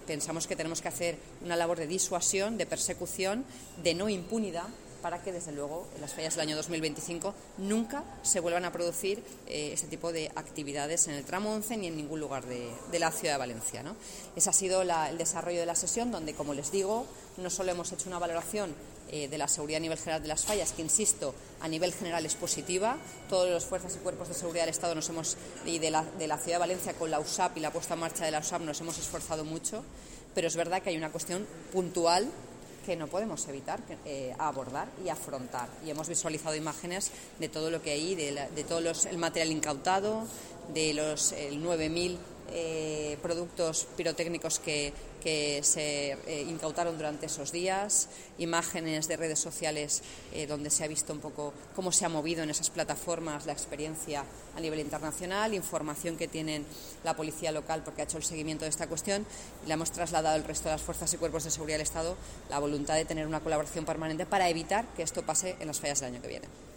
pensamos que tenemos que hacer una labor de disuasión, de persecución, de no impunidad, para que, desde luego, en las fallas del año 2025 nunca se vuelvan a producir este tipo de actividades en el tramo 11 ni en ningún lugar de la ciudad de Valencia, ¿no? Ese ha sido el desarrollo de la sesión, donde, como les digo, no solo hemos hecho una valoración de la seguridad a nivel general de las fallas, que, insisto, a nivel general es positiva. Todos los fuerzas y cuerpos de seguridad del Estado y de la ciudad de Valencia, con la USAP y la puesta en marcha de la USAP, nos hemos esforzado mucho, pero es verdad que hay una cuestión puntual que no podemos evitar abordar y afrontar. Y hemos visualizado imágenes de todo lo que hay, de todo el material incautado, de los 9.000 productos pirotécnicos que se incautaron durante esos días, imágenes de redes sociales donde se ha visto un poco cómo se ha movido en esas plataformas la experiencia a nivel internacional, información que tienen la policía local porque ha hecho el seguimiento de esta cuestión, y le hemos trasladado al resto de las fuerzas y cuerpos de seguridad del Estado la voluntad de tener una colaboración permanente para evitar que esto pase en las fallas del año que viene.